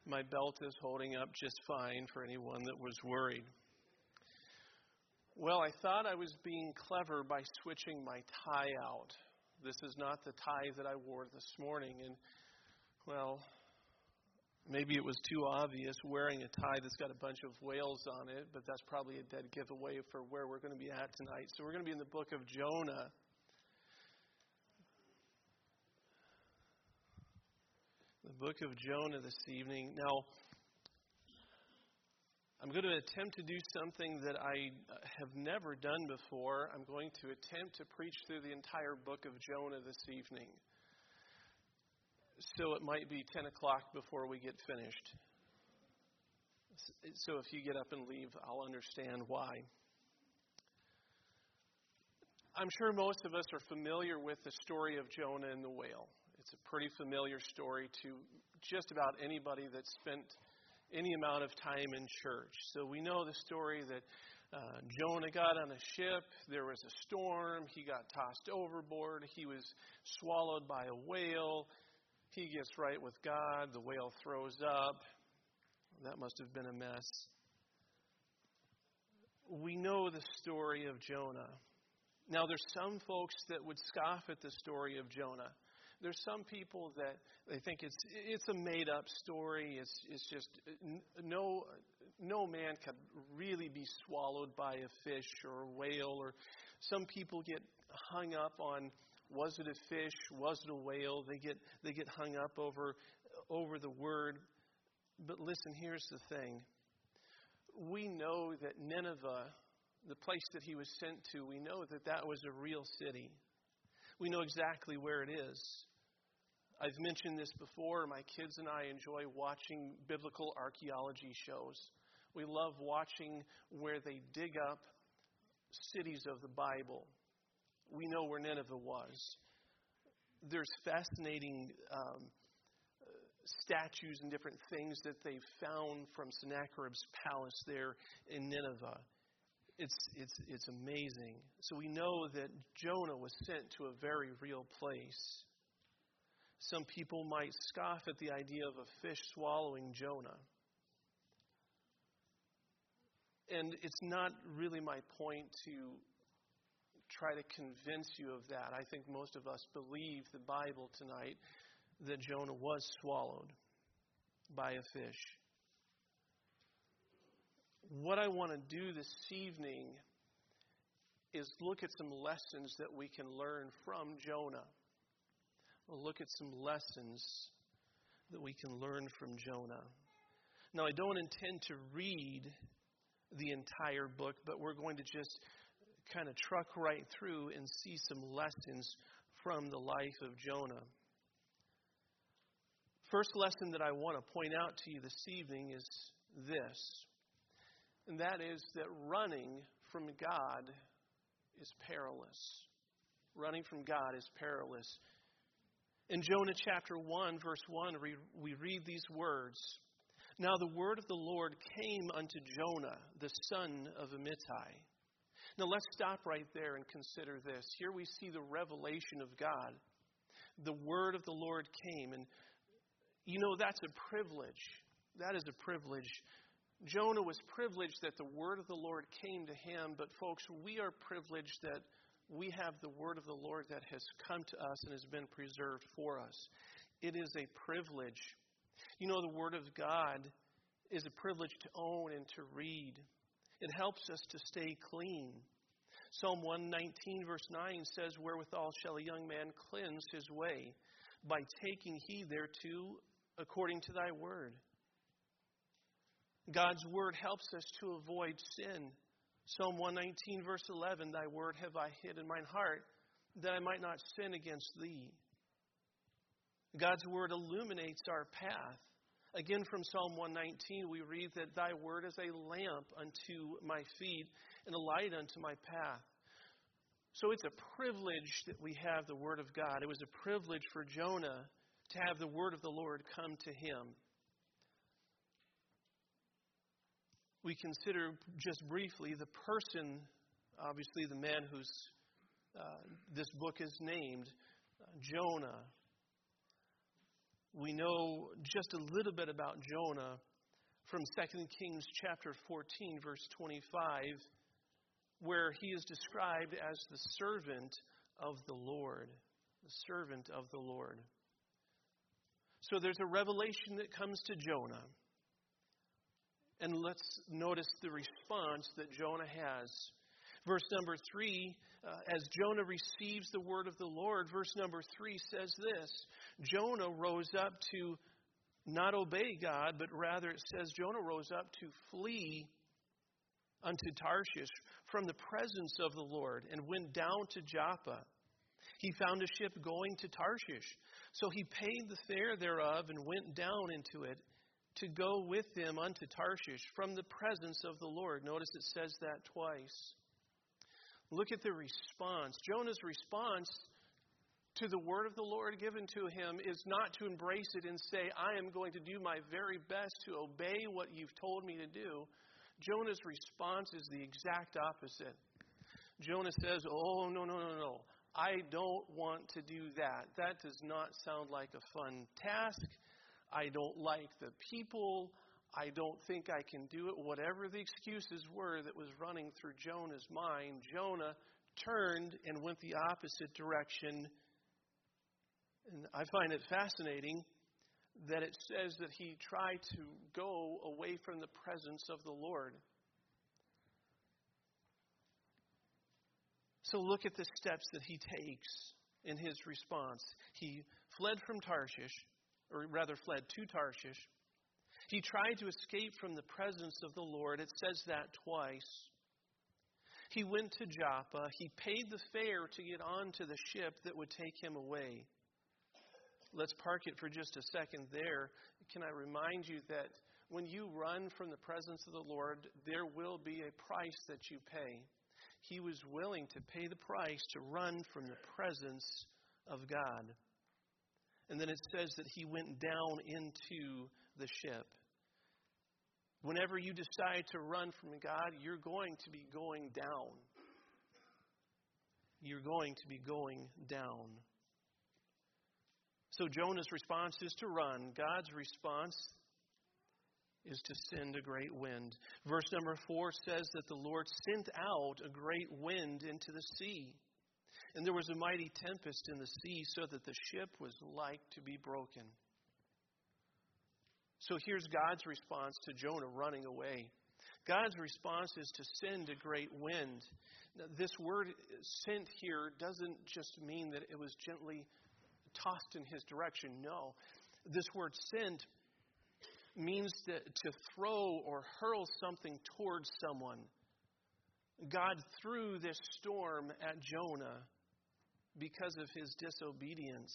My belt is holding up just fine for anyone that was worried. Well, I thought I was being clever by switching my tie out. This is not the tie that I wore this morning. And, well, maybe it was too obvious wearing a tie that's got a bunch of whales on it, but that's probably a dead giveaway for where we're going to be at tonight. So we're going to be in the book of Jonah. The book of Jonah this evening. Now, I'm going to attempt to do something that I have never done before. I'm going to attempt to preach through the entire book of Jonah this evening. So it might be 10 o'clock before we get finished. So if you get up and leave, I'll understand why. I'm sure most of us are familiar with the story of Jonah and the whale. It's a pretty familiar story to just about anybody that's spent any amount of time in church. So we know the story that Jonah got on a ship, there was a storm, he got tossed overboard, he was swallowed by a whale, he gets right with God, the whale throws up. That must have been a mess. We know the story of Jonah. Now, there's some folks that would scoff at the story of Jonah. There's some people that they think it's a made-up story. It's just no man could really be swallowed by a fish or a whale. Or some people get hung up on, was it a fish? Was it a whale? They get hung up over the word. But listen, here's the thing. We know that Nineveh, the place that he was sent to, we know that that was a real city. We know exactly where it is. I've mentioned this before. My kids and I enjoy watching biblical archaeology shows. We love watching where they dig up cities of the Bible. We know where Nineveh was. There's fascinating statues and different things that they've found from Sennacherib's palace there in Nineveh. It's amazing. So we know that Jonah was sent to a very real place. Some people might scoff at the idea of a fish swallowing Jonah. And it's not really my point to try to convince you of that. I think most of us believe the Bible tonight that Jonah was swallowed by a fish. What I want to do this evening is look at some lessons that we can learn from Jonah. We'll look at some lessons that we can learn from Jonah. Now, I don't intend to read the entire book, but we're going to just kind of truck right through and see some lessons from the life of Jonah. First lesson that I want to point out to you this evening is this, and that is that running from God is perilous. Running from God is perilous. In Jonah chapter 1, verse 1, we read these words. Now the word of the Lord came unto Jonah, the son of Amittai. Now let's stop right there and consider this. Here we see the revelation of God. The word of the Lord came. And you know, that's a privilege. That is a privilege. Jonah was privileged that the word of the Lord came to him. But folks, we are privileged that we have the word of the Lord that has come to us and has been preserved for us. It is a privilege. You know, the word of God is a privilege to own and to read. It helps us to stay clean. Psalm 119 verse 9 says, wherewithal shall a young man cleanse his way? By taking heed thereto according to thy word. God's word helps us to avoid sin. Psalm 119 verse 11, thy word have I hid in mine heart, that I might not sin against thee. God's word illuminates our path. Again, from Psalm 119, we read that thy word is a lamp unto my feet and a light unto my path. So it's a privilege that we have the word of God. It was a privilege for Jonah to have the word of the Lord come to him. We consider just briefly the person, obviously the man whose this book is named, Jonah. We know just a little bit about Jonah from 2 Kings chapter 14, verse 25, where he is described as the servant of the Lord. The servant of the Lord. So there's a revelation that comes to Jonah. And let's notice the response that Jonah has. Verse number 3, as Jonah receives the word of the Lord, verse number 3 says this: Jonah rose up to not obey God, but rather it says Jonah rose up to flee unto Tarshish from the presence of the Lord and went down to Joppa. He found a ship going to Tarshish. So he paid the fare thereof and went down into it to go with them unto Tarshish from the presence of the Lord. Notice it says that twice. Look at the response. Jonah's response to the word of the Lord given to him is not to embrace it and say, I am going to do my very best to obey what you've told me to do. Jonah's response is the exact opposite. Jonah says, oh, no. I don't want to do that. That does not sound like a fun task. I don't like the people. I don't think I can do it. Whatever the excuses were that was running through Jonah's mind, Jonah turned and went the opposite direction. And I find it fascinating that it says that he tried to go away from the presence of the Lord. So look at the steps that he takes in his response. He fled from Tarshish, or rather fled to Tarshish. He tried to escape from the presence of the Lord. It says that twice. He went to Joppa. He paid the fare to get onto the ship that would take him away. Let's park it for just a second there. Can I remind you that when you run from the presence of the Lord, there will be a price that you pay. He was willing to pay the price to run from the presence of God. And then it says that he went down into the ship. Whenever you decide to run from God, you're going to be going down. You're going to be going down. So Jonah's response is to run. God's response is to send a great wind. Verse number 4 says that the Lord sent out a great wind into the sea. And there was a mighty tempest in the sea, so that the ship was like to be broken. So here's God's response to Jonah running away. God's response is to send a great wind. Now, this word sent here doesn't just mean that it was gently tossed in his direction. No. This word sent means to throw or hurl something towards someone. God threw this storm at Jonah because of his disobedience.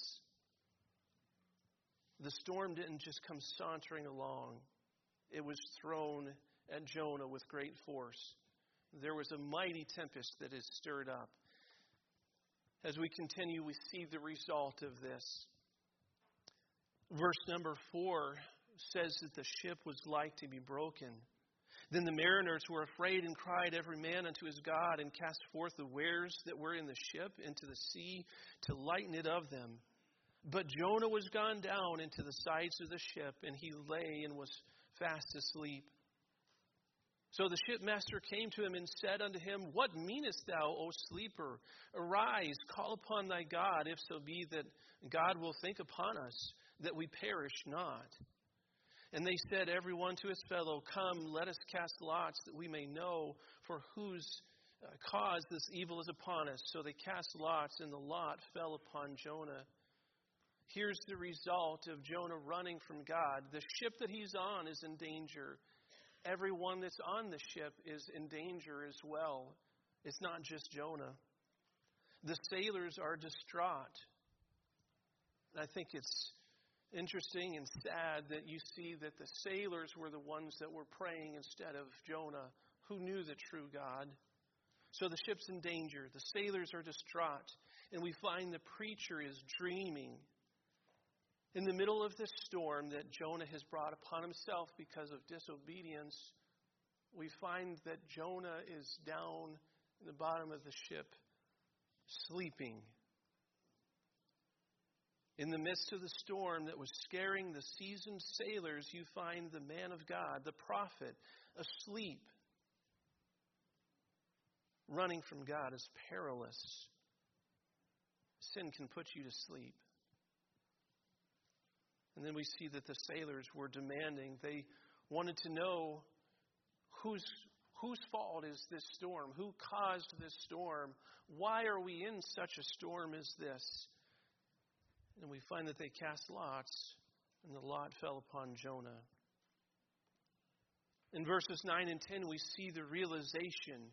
The storm didn't just come sauntering along. It was thrown at Jonah with great force. There was a mighty tempest that is stirred up. As we continue, we see the result of this. Verse number 4 says that the ship was like to be broken. Then the mariners were afraid and cried every man unto his God, and cast forth the wares that were in the ship into the sea to lighten it of them. But Jonah was gone down into the sides of the ship, and he lay and was fast asleep. So the shipmaster came to him and said unto him, What meanest thou, O sleeper? Arise, call upon thy God, if so be that God will think upon us, that we perish not. And they said, every one to his fellow, Come, let us cast lots, that we may know for whose cause this evil is upon us. So they cast lots, and the lot fell upon Jonah. Here's the result of Jonah running from God. The ship that he's on is in danger. Everyone that's on the ship is in danger as well. It's not just Jonah. The sailors are distraught. I think it's interesting and sad that you see that the sailors were the ones that were praying instead of Jonah, who knew the true God. So the ship's in danger. The sailors are distraught. And we find the preacher is dreaming. In the middle of this storm that Jonah has brought upon himself because of disobedience, we find that Jonah is down in the bottom of the ship, sleeping. In the midst of the storm that was scaring the seasoned sailors, you find the man of God, the prophet, asleep. Running from God is perilous. Sin can put you to sleep. And then we see that the sailors were demanding. They wanted to know whose fault is this storm? Who caused this storm? Why are we in such a storm as this? And we find that they cast lots, and the lot fell upon Jonah. In verses 9 and 10, we see the realization.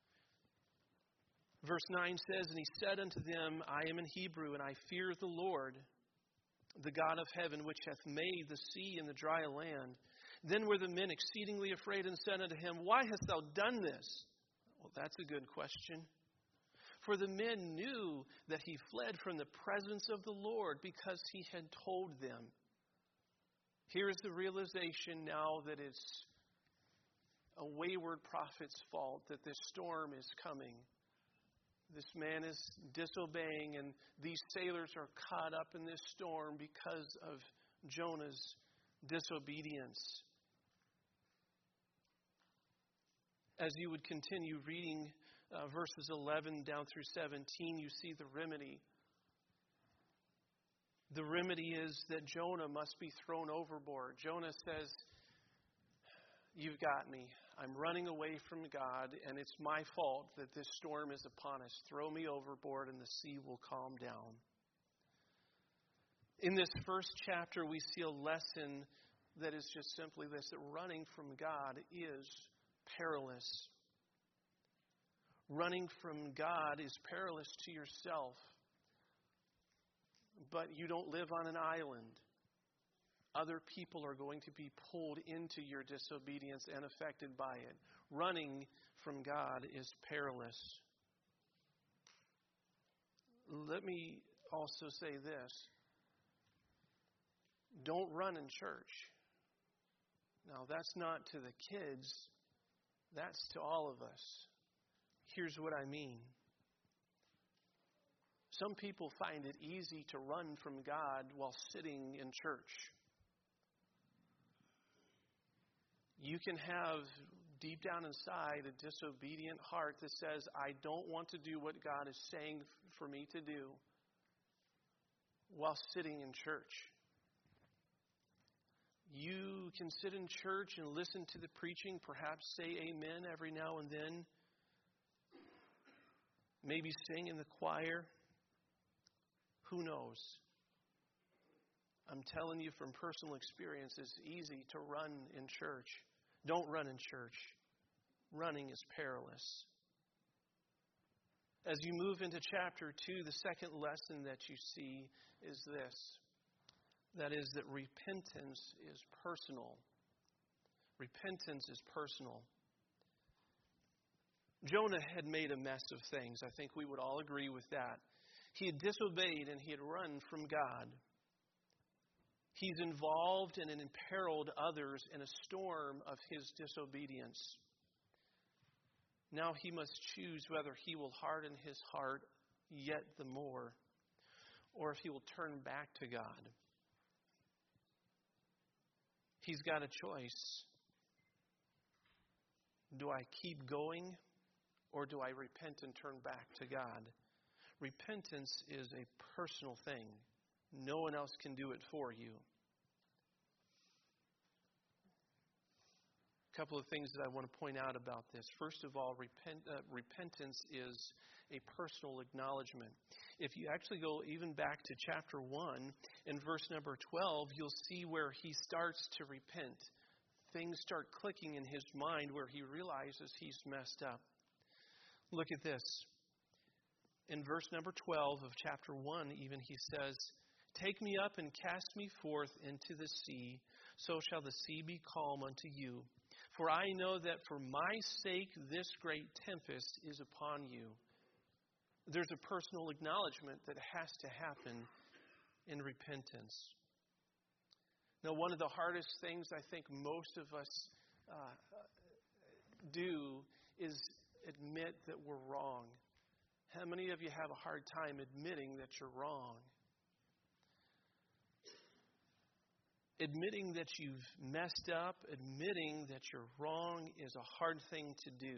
Verse 9 says, "And he said unto them, I am in Hebrew, and I fear the Lord, the God of heaven, which hath made the sea and the dry land. Then were the men exceedingly afraid, and said unto him, Why hast thou done this?" Well, that's a good question. For the men knew that he fled from the presence of the Lord, because he had told them. Here is the realization now that it's a wayward prophet's fault that this storm is coming. This man is disobeying, and these sailors are caught up in this storm because of Jonah's disobedience. As you would continue reading verses 11 down through 17, you see the remedy. The remedy is that Jonah must be thrown overboard. Jonah says, "You've got me. I'm running away from God, and it's my fault that this storm is upon us. Throw me overboard, and the sea will calm down." In this first chapter, we see a lesson that is just simply this, that running from God is perilous. Running from God is perilous to yourself. But you don't live on an island. Other people are going to be pulled into your disobedience and affected by it. Running from God is perilous. Let me also say this. Don't run in church. Now, that's not to the kids. That's to all of us. Here's what I mean. Some people find it easy to run from God while sitting in church. You can have deep down inside a disobedient heart that says, I don't want to do what God is saying for me to do while sitting in church. You can sit in church and listen to the preaching, perhaps say amen every now and then, maybe sing in the choir. Who knows? I'm telling you from personal experience, it's easy to run in church. Don't run in church. Running is perilous. As you move into chapter 2, the second lesson that you see is this. That is that repentance is personal. Repentance is personal. Jonah had made a mess of things. I think we would all agree with that. He had disobeyed and he had run from God. He's involved and imperiled others in a storm of his disobedience. Now he must choose whether he will harden his heart yet the more, or if he will turn back to God. He's got a choice. Do I keep going, or do I repent and turn back to God? Repentance is a personal thing. No one else can do it for you. A couple of things that I want to point out about this. First of all, repentance is a personal acknowledgement. If you actually go even back to chapter 1, in verse number 12, you'll see where he starts to repent. Things start clicking in his mind where he realizes he's messed up. Look at this. In verse number 12 of chapter 1, even he says, "Take me up and cast me forth into the sea, so shall the sea be calm unto you. For I know that for my sake this great tempest is upon you." There's a personal acknowledgement that has to happen in repentance. Now, one of the hardest things I think most of us do is admit that we're wrong. How many of you have a hard time admitting that you're wrong? Admitting that you've messed up, admitting that you're wrong is a hard thing to do.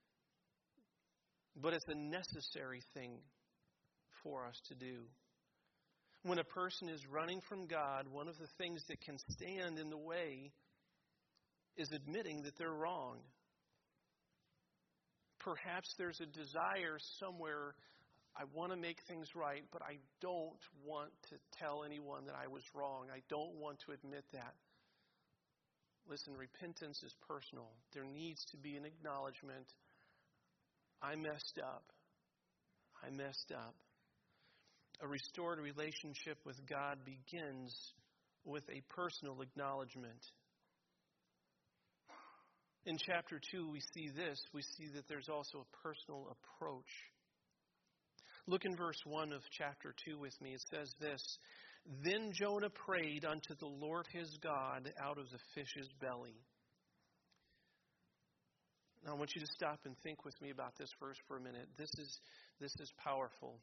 But it's a necessary thing for us to do. When a person is running from God, one of the things that can stand in the way is admitting that they're wrong. Perhaps there's a desire somewhere, I want to make things right, but I don't want to tell anyone that I was wrong. I don't want to admit that. Listen, repentance is personal. There needs to be an acknowledgement. I messed up. I messed up. A restored relationship with God begins with a personal acknowledgement. In chapter 2, we see this. We see that there's also a personal approach. Look in verse 1 of chapter 2 with me. It says this, "Then Jonah prayed unto the Lord his God out of the fish's belly." Now I want you to stop and think with me about this verse for a minute. This is powerful.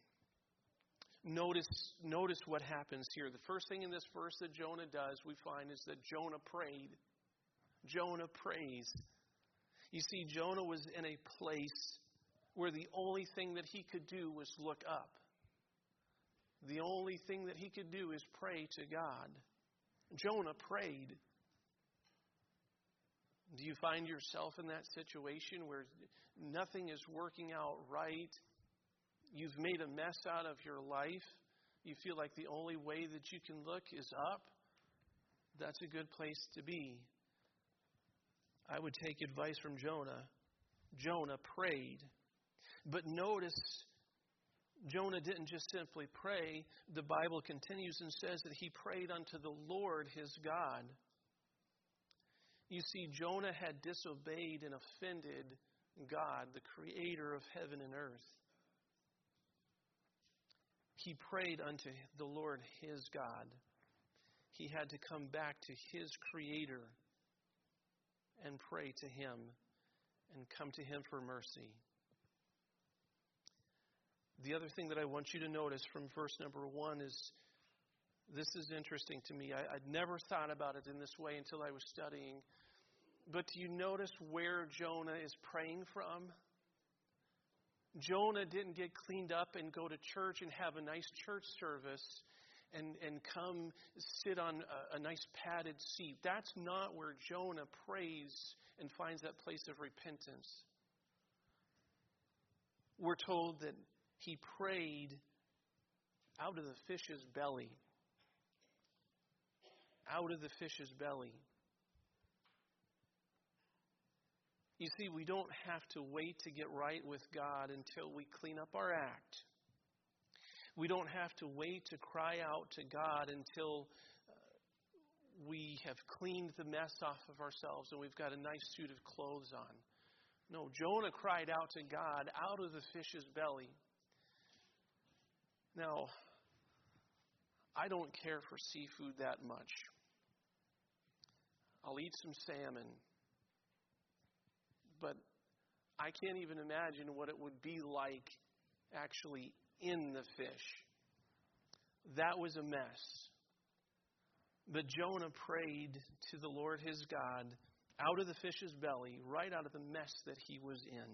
Notice what happens here. The first thing in this verse that Jonah does, we find, is that Jonah prayed. Jonah prays. You see, Jonah was in a place where the only thing that he could do was look up. The only thing that he could do is pray to God. Jonah prayed. Do you find yourself in that situation where nothing is working out right? You've made a mess out of your life. You feel like the only way that you can look is up. That's a good place to be. I would take advice from Jonah. Jonah prayed. But notice, Jonah didn't just simply pray. The Bible continues and says that he prayed unto the Lord his God. You see, Jonah had disobeyed and offended God, the creator of heaven and earth. He prayed unto the Lord his God. He had to come back to his creator and pray to him and come to him for mercy. The other thing that I want you to notice from verse number 1 is, this is interesting to me. I'd never thought about it in this way until I was studying. But do you notice where Jonah is praying from? Jonah didn't get cleaned up and go to church and have a nice church service and come sit on a nice padded seat. That's not where Jonah prays and finds that place of repentance. We're told that he prayed out of the fish's belly. Out of the fish's belly. You see, we don't have to wait to get right with God until we clean up our act. We don't have to wait to cry out to God until we have cleaned the mess off of ourselves and we've got a nice suit of clothes on. No, Jonah cried out to God out of the fish's belly. Now, I don't care for seafood that much. I'll eat some salmon. But I can't even imagine what it would be like actually in the fish. That was a mess. But Jonah prayed to the Lord his God out of the fish's belly, right out of the mess that he was in.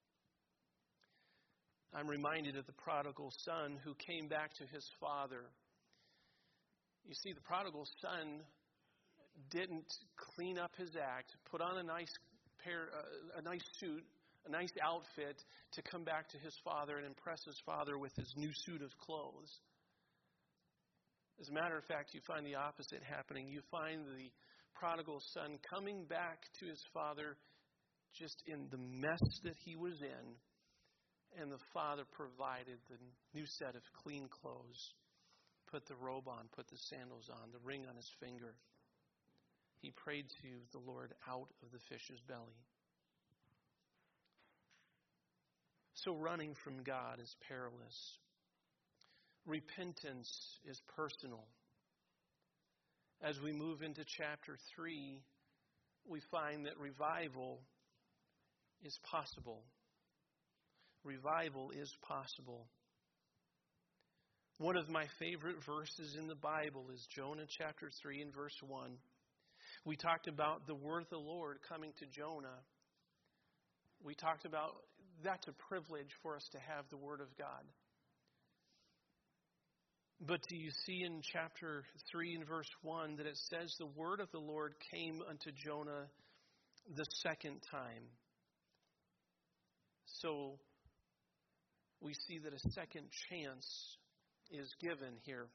I'm reminded of the prodigal son who came back to his father. You see, the prodigal son didn't clean up his act, put on a nice suit, a nice outfit to come back to his father and impress his father with his new suit of clothes. As a matter of fact, you find the opposite happening. You find the prodigal son coming back to his father just in the mess that he was in, and the father provided the new set of clean clothes, put the robe on, put the sandals on, the ring on his finger. He prayed to the Lord out of the fish's belly. So running from God is perilous. Repentance is personal. As we move into chapter 3, we find that revival is possible. Revival is possible. One of my favorite verses in the Bible is Jonah chapter 3 and verse 1. We talked about the word of the Lord coming to Jonah. We talked about that's a privilege for us to have the word of God. But do you see in chapter 3 and verse 1 that it says the word of the Lord came unto Jonah the second time? So we see that a second chance is given here.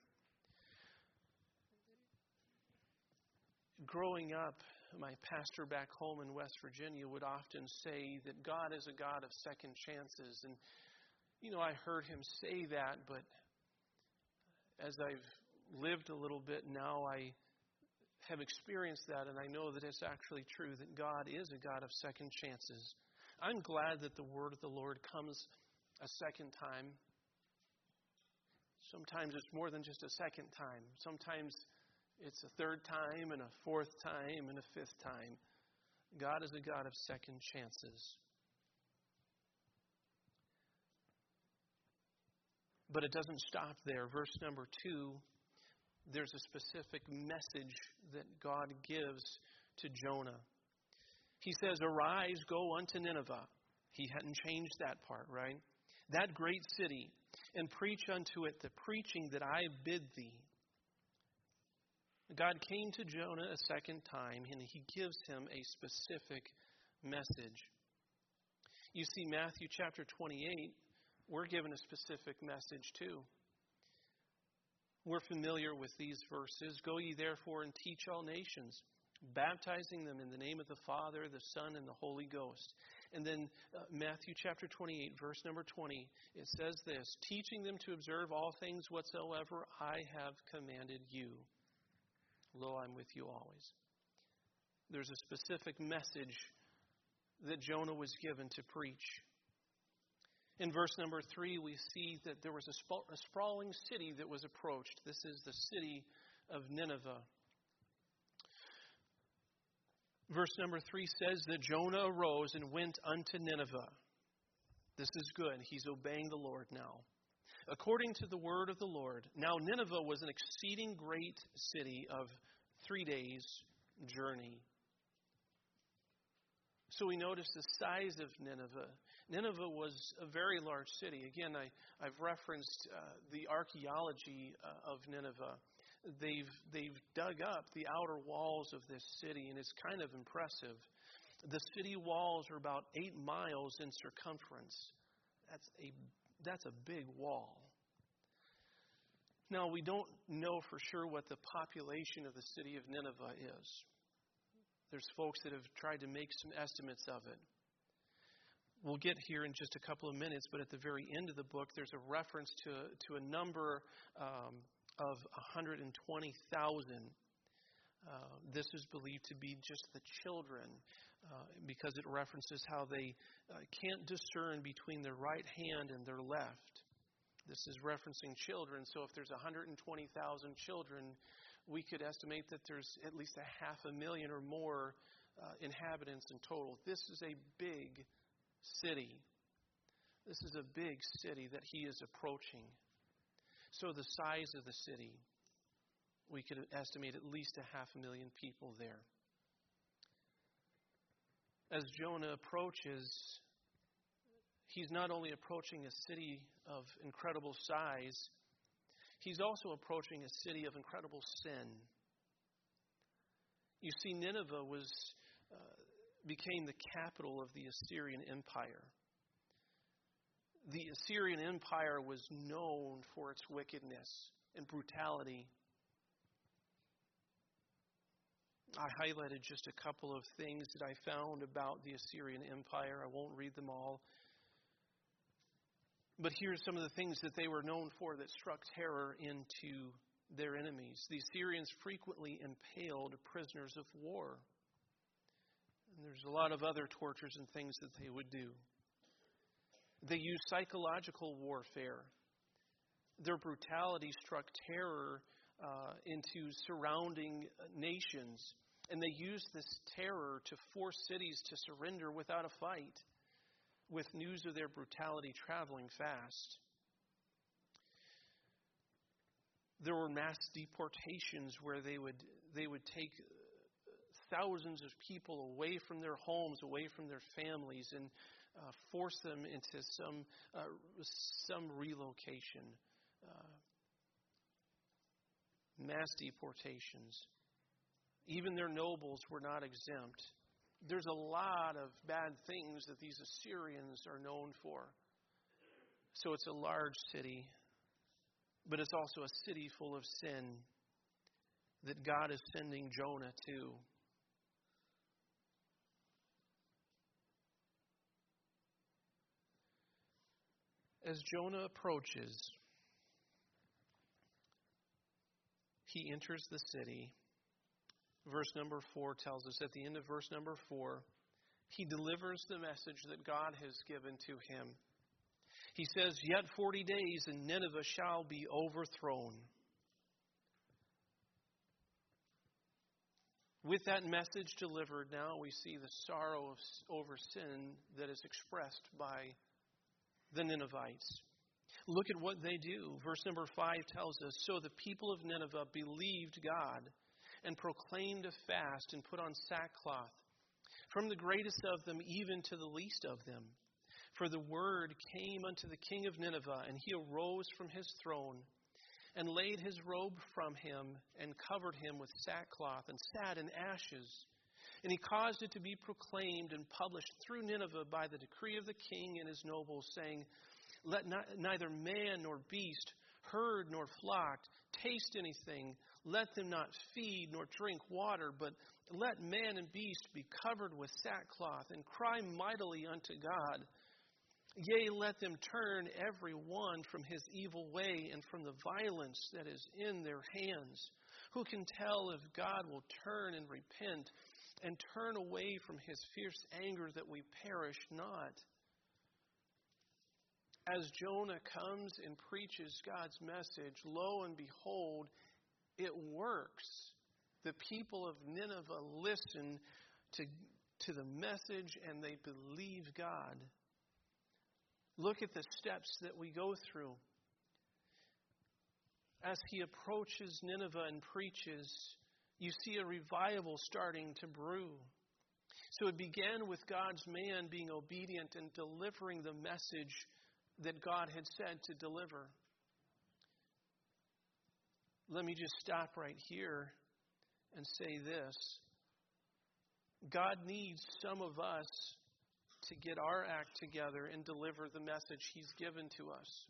Growing up, my pastor back home in West Virginia would often say that God is a God of second chances. And, I heard him say that, but as I've lived a little bit now, I have experienced that, and I know that it's actually true, that God is a God of second chances. I'm glad that the word of the Lord comes a second time. Sometimes it's more than just a second time. Sometimes it's a third time and a fourth time and a fifth time. God is a God of second chances. But it doesn't stop there. Verse number 2, there's a specific message that God gives to Jonah. He says, "Arise, go unto Nineveh." He hadn't changed that part, right? "That great city, and preach unto it the preaching that I bid thee." God came to Jonah a second time, and he gives him a specific message. You see, Matthew chapter 28, we're given a specific message too. We're familiar with these verses. "Go ye therefore and teach all nations, baptizing them in the name of the Father, the Son, and the Holy Ghost." And then Matthew chapter 28, verse number 20, it says this, "Teaching them to observe all things whatsoever I have commanded you. Lo, I'm with you always." There's a specific message that Jonah was given to preach. In verse number 3, we see that there was a sprawling city that was approached. This is the city of Nineveh. Verse number 3 says that Jonah arose and went unto Nineveh. This is good. He's obeying the Lord now. "According to the word of the Lord." Now Nineveh was an exceeding great city of 3 days' journey. So we notice the size of Nineveh. Nineveh was a very large city. Again, I've referenced the archaeology of Nineveh. They've dug up the outer walls of this city, and it's kind of impressive. The city walls are about 8 miles in circumference. That's a big wall. Now, we don't know for sure what the population of the city of Nineveh is. There's folks that have tried to make some estimates of it. We'll get here in just a couple of minutes, but at the very end of the book, there's a reference to a number of 120,000. This is believed to be just the children, because it references how they can't discern between their right hand and their left. This is referencing children, so if there's 120,000 children, we could estimate that there's at least 500,000 or more inhabitants in total. This is a big city. This is a big city that he is approaching. So the size of the city, we could estimate at least 500,000 people there. As Jonah approaches, he's not only approaching a city of incredible size, he's also approaching a city of incredible sin. You see, Nineveh became the capital of the Assyrian Empire. The Assyrian Empire was known for its wickedness and brutality. I highlighted just a couple of things that I found about the Assyrian Empire. I won't read them all. But here's some of the things that they were known for that struck terror into their enemies. The Assyrians frequently impaled prisoners of war. And there's a lot of other tortures and things that they would do. They used psychological warfare. Their brutality struck terror into surrounding nations. And they used this terror to force cities to surrender without a fight, with news of their brutality traveling fast. There were mass deportations where they would take thousands of people away from their homes, away from their families, and force them into some relocation. Mass deportations. Even their nobles were not exempt. There's a lot of bad things that these Assyrians are known for. So it's a large city, but it's also a city full of sin that God is sending Jonah to. As Jonah approaches, he enters the city. Verse number 4 tells us, at the end of verse number 4, he delivers the message that God has given to him. He says, "Yet 40 days and Nineveh shall be overthrown." With that message delivered, now we see the sorrow over sin that is expressed by the Ninevites. Look at what they do. Verse number 5 tells us, "So the people of Nineveh believed God and proclaimed a fast and put on sackcloth, from the greatest of them even to the least of them. For the word came unto the king of Nineveh, and he arose from his throne and laid his robe from him and covered him with sackcloth and sat in ashes. And he caused it to be proclaimed and published through Nineveh by the decree of the king and his nobles, saying, Let neither man nor beast, herd nor flock, taste anything. Let them not feed nor drink water, but let man and beast be covered with sackcloth and cry mightily unto God. Yea, let them turn every one from his evil way and from the violence that is in their hands. Who can tell if God will turn and repent and turn away from his fierce anger that we perish not?" As Jonah comes and preaches God's message, lo and behold, it works. The people of Nineveh listen to the message and they believe God. Look at the steps that we go through. As he approaches Nineveh and preaches, you see a revival starting to brew. So it began with God's man being obedient and delivering the message that God had said to deliver. Let me just stop right here and say this. God needs some of us to get our act together and deliver the message he's given to us.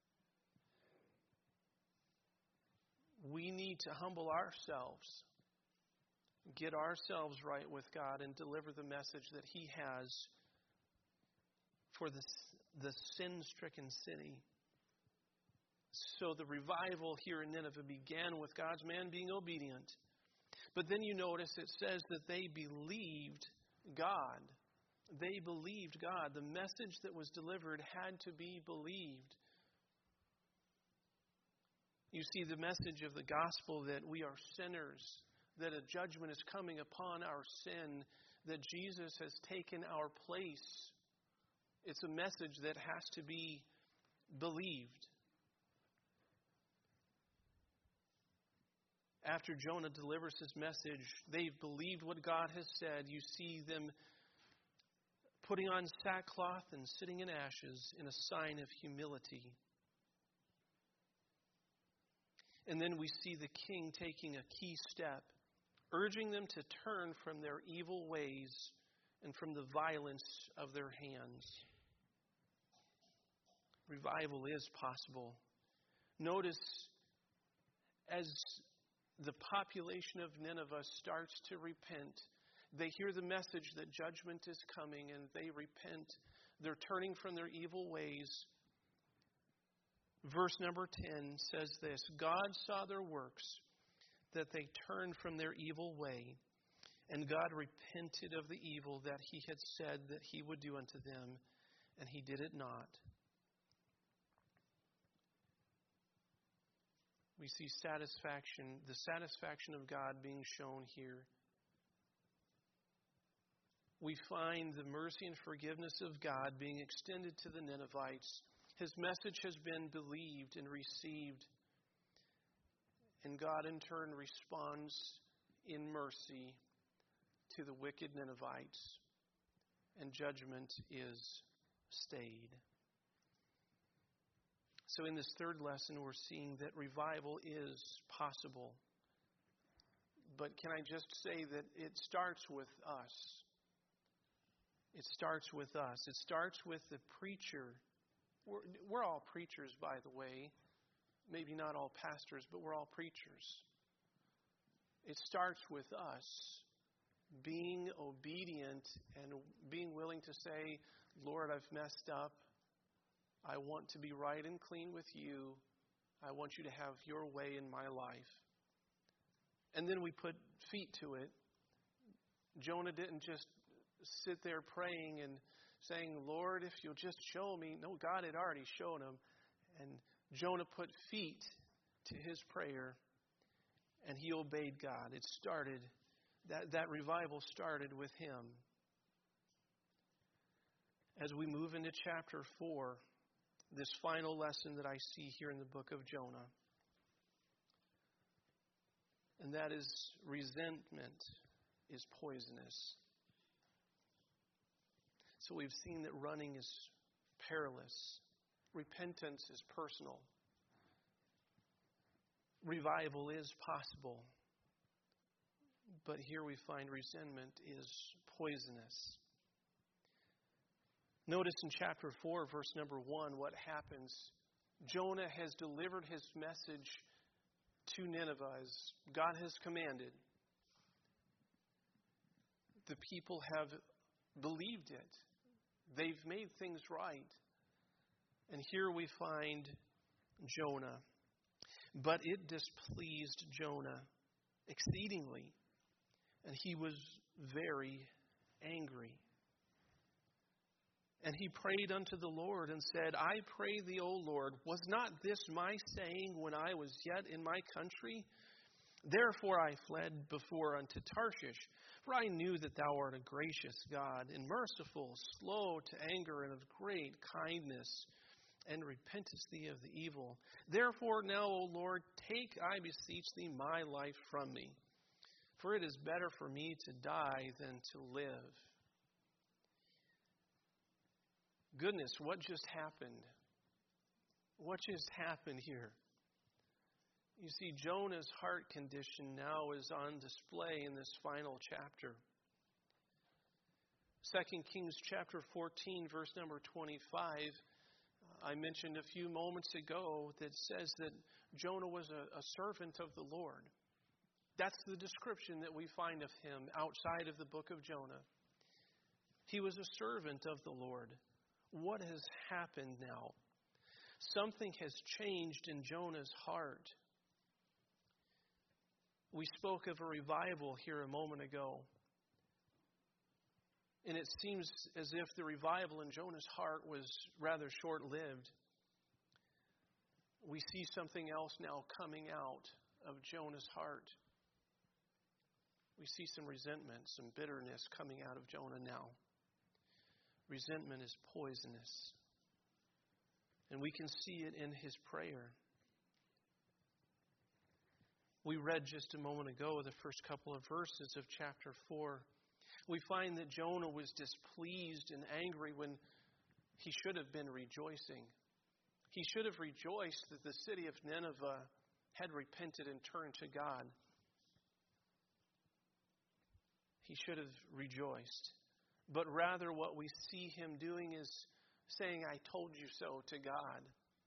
We need to humble ourselves, get ourselves right with God, and deliver the message that he has for the sin-stricken city. So the revival here in Nineveh began with God's man being obedient. But then you notice it says that they believed God. They believed God. The message that was delivered had to be believed. You see, the message of the gospel that we are sinners, that a judgment is coming upon our sin, that Jesus has taken our place. It's a message that has to be believed. After Jonah delivers his message, they've believed what God has said. You see them putting on sackcloth and sitting in ashes in a sign of humility. And then we see the king taking a key step, urging them to turn from their evil ways and from the violence of their hands. Revival is possible. Notice as the population of Nineveh starts to repent, they hear the message that judgment is coming and they repent. They're turning from their evil ways. Verse number 10 says this, "God saw their works, that they turned from their evil way, and God repented of the evil that he had said that he would do unto them, and he did it not." We see satisfaction, the satisfaction of God being shown here. We find the mercy and forgiveness of God being extended to the Ninevites. His message has been believed and received. And God in turn responds in mercy to the wicked Ninevites, and judgment is stayed. So in this third lesson, we're seeing that revival is possible. But can I just say that it starts with us? It starts with us. It starts with the preacher. We're all preachers, by the way. Maybe not all pastors, but we're all preachers. It starts with us being obedient and being willing to say, Lord, I've messed up. I want to be right and clean with you. I want you to have your way in my life. And then we put feet to it. Jonah didn't just sit there praying and saying, Lord, if you'll just show me. No, God had already shown him. And Jonah put feet to his prayer, and he obeyed God. It started, that revival started with him. As we move into chapter 4, this final lesson that I see here in the book of Jonah, and that is resentment is poisonous. So we've seen that running is perilous. Repentance is personal. Revival is possible. But here we find resentment is poisonous. Notice in chapter 4, verse number 1, what happens. Jonah has delivered his message to Nineveh as God has commanded. The people have believed it. They've made things right. And here we find Jonah. But it displeased Jonah exceedingly, and he was very angry. And he prayed unto the Lord and said, I pray thee, O Lord, was not this my saying when I was yet in my country? Therefore I fled before unto Tarshish, for I knew that thou art a gracious God, and merciful, slow to anger, and of great kindness, and repentest thee of the evil. Therefore now, O Lord, take, I beseech thee, my life from me, for it is better for me to die than to live. Goodness, what just happened? What just happened here? You see, Jonah's heart condition now is on display in this final chapter. 2 Kings chapter 14, verse number 25, I mentioned a few moments ago that says that Jonah was a servant of the Lord. That's the description that we find of him outside of the book of Jonah. He was a servant of the Lord. What has happened now? Something has changed in Jonah's heart. We spoke of a revival here a moment ago. And it seems as if the revival in Jonah's heart was rather short-lived. We see something else now coming out of Jonah's heart. We see some resentment, some bitterness coming out of Jonah now. Resentment is poisonous. And we can see it in his prayer. We read just a moment ago the first couple of verses of chapter 4. We find that Jonah was displeased and angry when he should have been rejoicing. He should have rejoiced that the city of Nineveh had repented and turned to God. He should have rejoiced. But rather what we see him doing is saying, I told you so to God.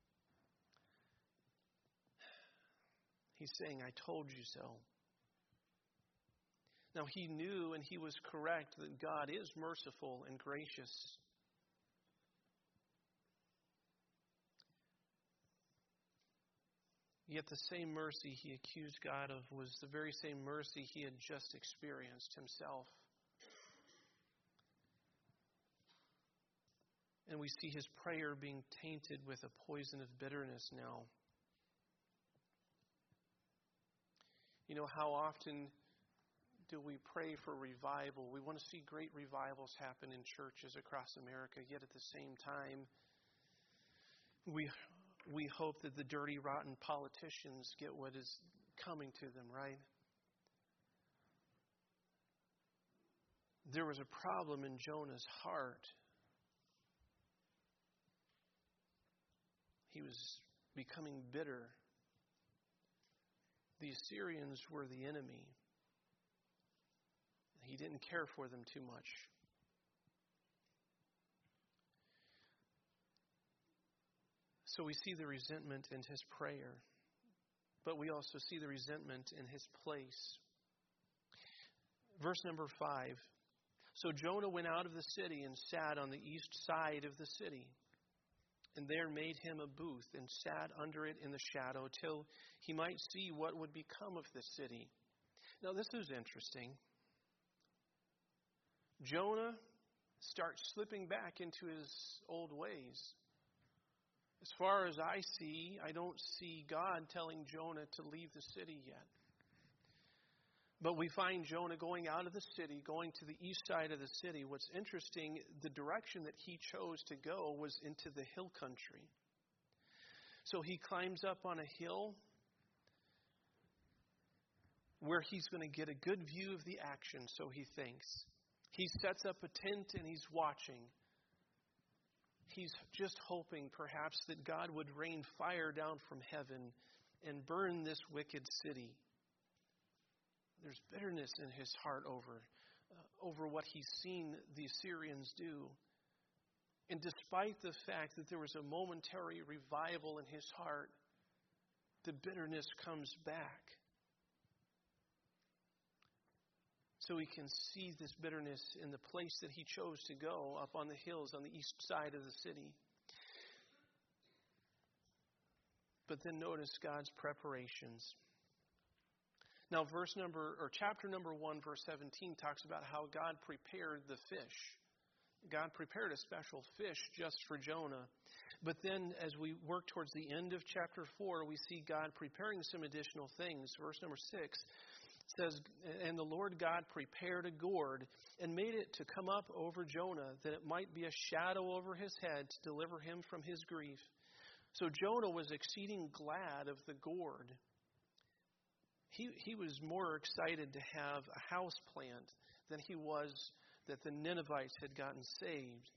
He's saying, I told you so. Now he knew and he was correct that God is merciful and gracious. Yet the same mercy he accused God of was the very same mercy he had just experienced himself. And we see his prayer being tainted with a poison of bitterness now. You know, how often do we pray for revival? We want to see great revivals happen in churches across America, yet at the same time, we hope that the dirty, rotten politicians get what is coming to them, right? There was a problem in Jonah's heart. He was becoming bitter. The Assyrians were the enemy. He didn't care for them too much. So we see the resentment in his prayer, but we also see the resentment in his place. Verse number 5. So Jonah went out of the city and sat on the east side of the city, and there made him a booth and sat under it in the shadow till he might see what would become of the city. Now this is interesting. Jonah starts slipping back into his old ways. As far as I see, I don't see God telling Jonah to leave the city yet. But we find Jonah going out of the city, going to the east side of the city. What's interesting, the direction that he chose to go was into the hill country. So he climbs up on a hill where he's going to get a good view of the action, so he thinks. He sets up a tent and he's watching. He's just hoping perhaps that God would rain fire down from heaven and burn this wicked city. There's bitterness in his heart over what he's seen the Assyrians do. And despite the fact that there was a momentary revival in his heart, the bitterness comes back. So we can see this bitterness in the place that he chose to go, up on the hills on the east side of the city. But then notice God's preparations. Now, chapter number 1, verse 17 talks about how God prepared the fish. God prepared a special fish just for Jonah. But then as we work towards the end of chapter 4, we see God preparing some additional things. Verse number 6 says, and the Lord God prepared a gourd and made it to come up over Jonah, that it might be a shadow over his head to deliver him from his grief. So Jonah was exceeding glad of the gourd. He was more excited to have a house plant than he was that the Ninevites had gotten saved.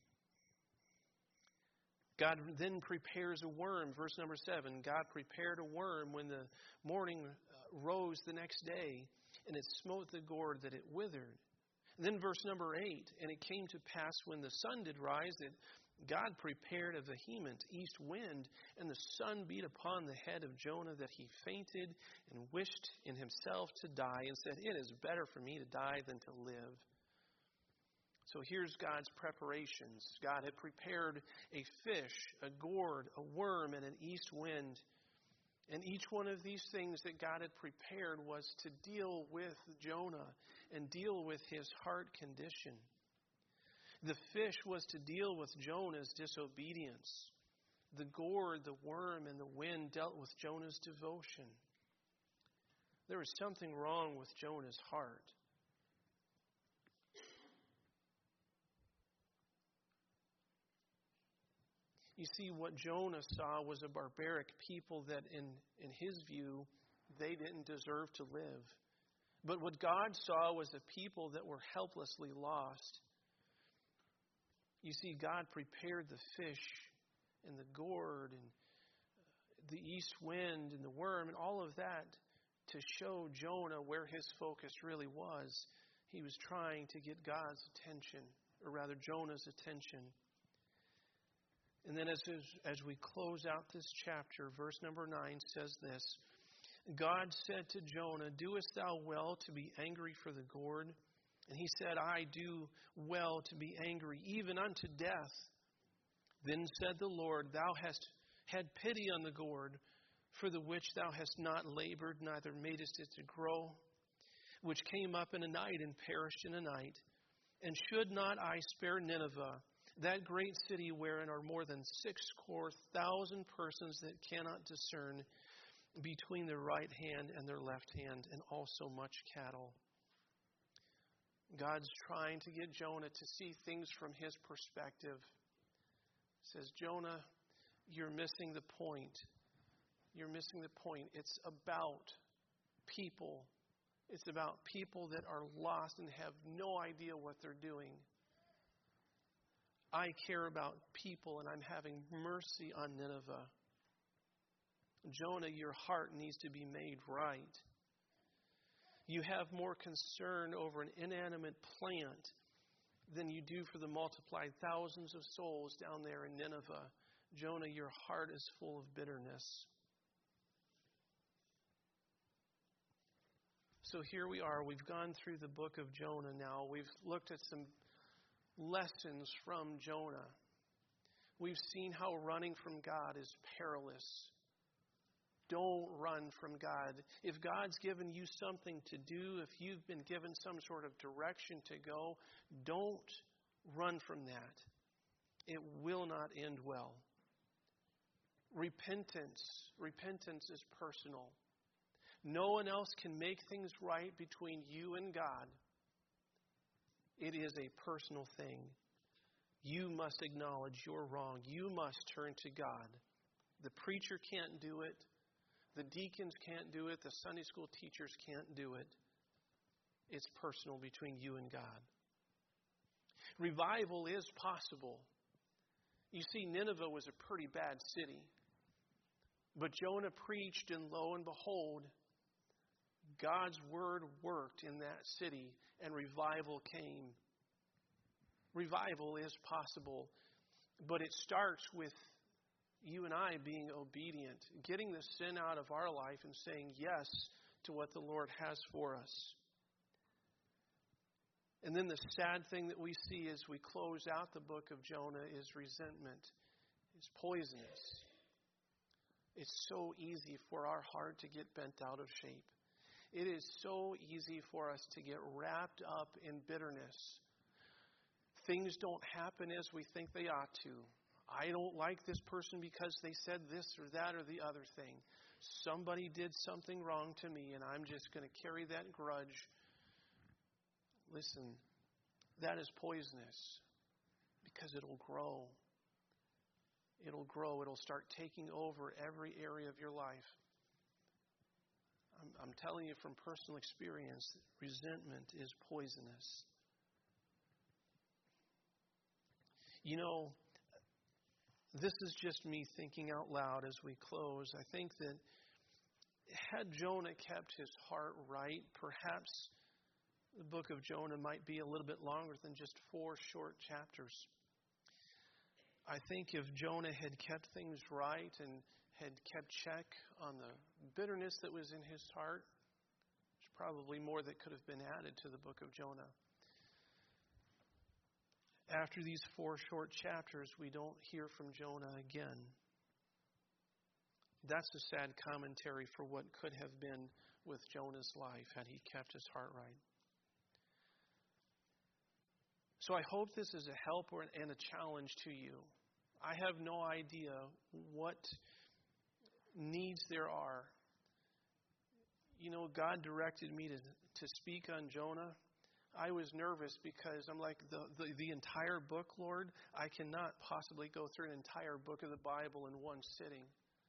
God then prepares a worm. Verse number 7, God prepared a worm when the morning rose the next day, and it smote the gourd that it withered. And then verse number 8, and it came to pass when the sun did rise that God prepared a vehement east wind, and the sun beat upon the head of Jonah that he fainted and wished in himself to die and said, it is better for me to die than to live. So here's God's preparations. God had prepared a fish, a gourd, a worm, and an east wind. And each one of these things that God had prepared was to deal with Jonah and deal with his heart condition. The fish was to deal with Jonah's disobedience. The gourd, the worm, and the wind dealt with Jonah's devotion. There was something wrong with Jonah's heart. You see, what Jonah saw was a barbaric people that in his view, they didn't deserve to live. But what God saw was a people that were helplessly lost. You see, God prepared the fish and the gourd and the east wind and the worm and all of that to show Jonah where his focus really was. He was trying to get God's attention, or rather Jonah's attention. And then as we close out this chapter, verse number 9 says this, God said to Jonah, doest thou well to be angry for the gourd? And he said, I do well to be angry, even unto death. Then said the Lord, thou hast had pity on the gourd, for the which thou hast not labored, neither madest it to grow, which came up in a night and perished in a night. And should not I spare Nineveh, that great city wherein are more than 6,000 persons that cannot discern between their right hand and their left hand, and also much cattle? God's trying to get Jonah to see things from his perspective. He says, Jonah, you're missing the point. You're missing the point. It's about people. It's about people that are lost and have no idea what they're doing. I care about people, and I'm having mercy on Nineveh. Jonah, your heart needs to be made right. You have more concern over an inanimate plant than you do for the multiplied thousands of souls down there in Nineveh. Jonah, your heart is full of bitterness. So here we are. We've gone through the book of Jonah now. We've looked at some lessons from Jonah. We've seen how running from God is perilous. Don't run from God. If God's given you something to do, if you've been given some sort of direction to go, don't run from that. It will not end well. Repentance is personal. No one else can make things right between you and God. It is a personal thing. You must acknowledge you're wrong. You must turn to God. The preacher can't do it. The deacons can't do it. The Sunday school teachers can't do it. It's personal between you and God. Revival is possible. You see, Nineveh was a pretty bad city. But Jonah preached, and lo and behold, God's word worked in that city, and revival came. Revival is possible, but it starts with you and I being obedient, getting the sin out of our life and saying yes to what the Lord has for us. And then the sad thing that we see as we close out the book of Jonah is resentment. It's poisonous. It's so easy for our heart to get bent out of shape. It is so easy for us to get wrapped up in bitterness. Things don't happen as we think they ought to. I don't like this person because they said this or that or the other thing. Somebody did something wrong to me, and I'm just going to carry that grudge. Listen, that is poisonous because it'll grow. It'll grow. It'll start taking over every area of your life. I'm telling you from personal experience, resentment is poisonous. You know, this is just me thinking out loud as we close. I think that had Jonah kept his heart right, perhaps the book of Jonah might be a little bit longer than just 4 short chapters. I think if Jonah had kept things right and had kept check on the bitterness that was in his heart, there's probably more that could have been added to the book of Jonah. After these 4 short chapters, we don't hear from Jonah again. That's a sad commentary for what could have been with Jonah's life had he kept his heart right. So I hope this is a help and a challenge to you. I have no idea what needs there are. You know, God directed me to speak on Jonah. I was nervous because I'm like, the entire book, Lord, I cannot possibly go through an entire book of the Bible in one sitting.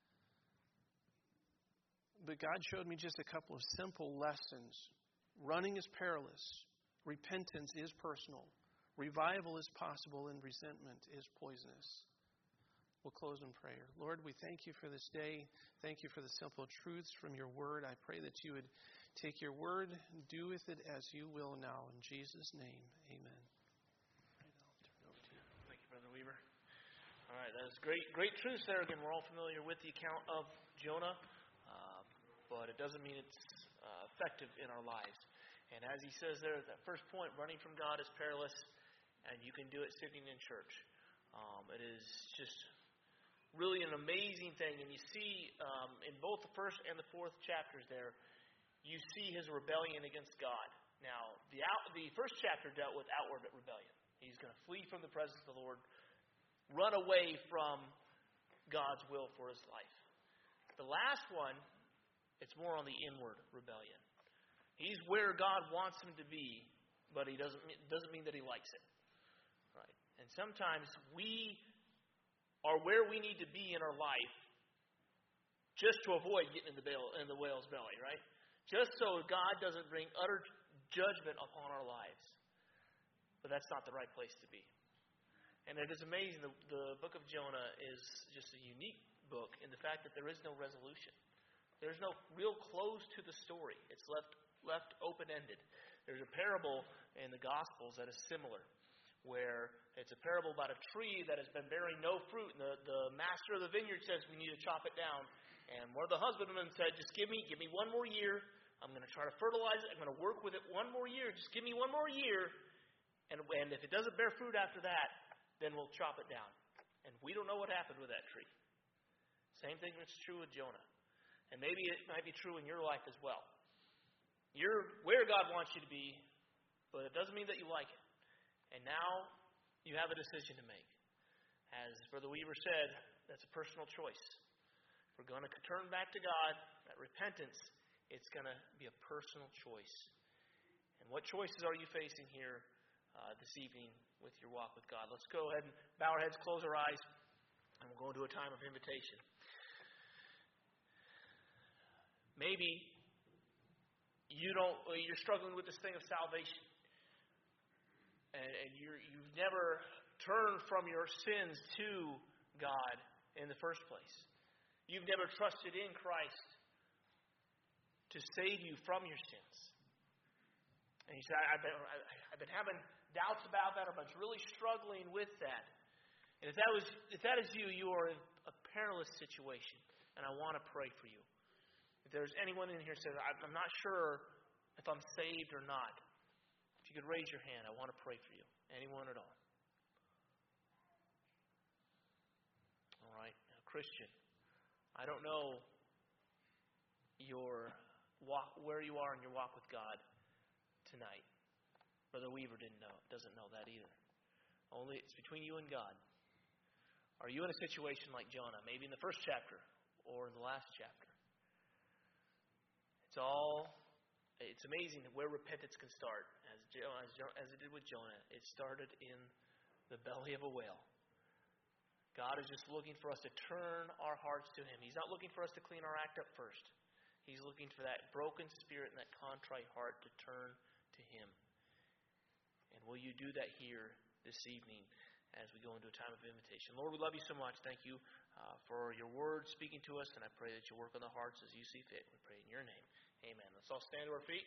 But God showed me just a couple of simple lessons. Running is perilous. Repentance is personal. Revival is possible, and resentment is poisonous. We'll close in prayer. Lord, we thank you for this day. Thank you for the simple truths from your word. I pray that you would take your word and do with it as you will now. In Jesus' name, amen. All right, I'll turn it over to you. Thank you, Brother Weaver. All right, that is great truths there. Again, we're all familiar with the account of Jonah, but it doesn't mean it's effective in our lives. And as he says there, that first point, running from God is perilous, and you can do it sitting in church. It is just really an amazing thing. And you see in both the first and the fourth chapters there, you see his rebellion against God. Now, the first chapter dealt with outward rebellion. He's going to flee from the presence of the Lord, run away from God's will for his life. The last one, it's more on the inward rebellion. He's where God wants him to be, but he doesn't mean that he likes it. Right? And sometimes we are where we need to be in our life just to avoid getting in the whale's belly, right? just so God doesn't bring utter judgment upon our lives. But that's not the right place to be. And it is amazing, the book of Jonah is just a unique book in the fact that there is no resolution. There's no real close to the story. It's left open-ended. There's a parable in the Gospels that is similar, where it's a parable about a tree that has been bearing no fruit, and the master of the vineyard says we need to chop it down. And one of the husbandmen said, just give me 1 more year. I'm going to try to fertilize it. I'm going to work with it 1 more year. Just give me 1 more year. And if it doesn't bear fruit after that, then we'll chop it down. And we don't know what happened with that tree. Same thing is true with Jonah. And maybe it might be true in your life as well. You're where God wants you to be, but it doesn't mean that you like it. And now you have a decision to make. As Brother Weaver said, that's a personal choice. If we're going to turn back to God, that repentance, it's going to be a personal choice. And what choices are you facing here this evening with your walk with God? Let's go ahead and bow our heads, close our eyes, and we'll go into a time of invitation. Maybe you're struggling with this thing of salvation. And you've never turned from your sins to God in the first place. You've never trusted in Christ to save you from your sins. And you say, I've been having doubts about that, or I'm really struggling with that. And if that is you, you are in a perilous situation. And I want to pray for you. If there's anyone in here who says, I'm not sure if I'm saved or not, if you could raise your hand, I want to pray for you. Anyone at all? All right. Now, Christian, I don't know your walk, where you are in your walk with God tonight. Brother Weaver doesn't know that either. Only it's between you and God. Are you in a situation like Jonah, maybe in the first chapter or in the last chapter? It's amazing where repentance can start, as it did with Jonah. It started in the belly of a whale. God is just looking for us to turn our hearts to Him. He's not looking for us to clean our act up first. He's looking for that broken spirit and that contrite heart to turn to Him. And will you do that here this evening as we go into a time of invitation? Lord, we love you so much. Thank you for your word speaking to us, and I pray that you work on the hearts as you see fit. We pray in your name. Amen. Let's all stand to our feet.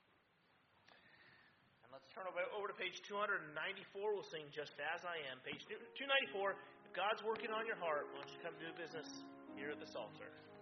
And let's turn over to page 294. We'll sing Just As I Am. Page 294. If God's working on your heart, why don't you come do business here at this altar?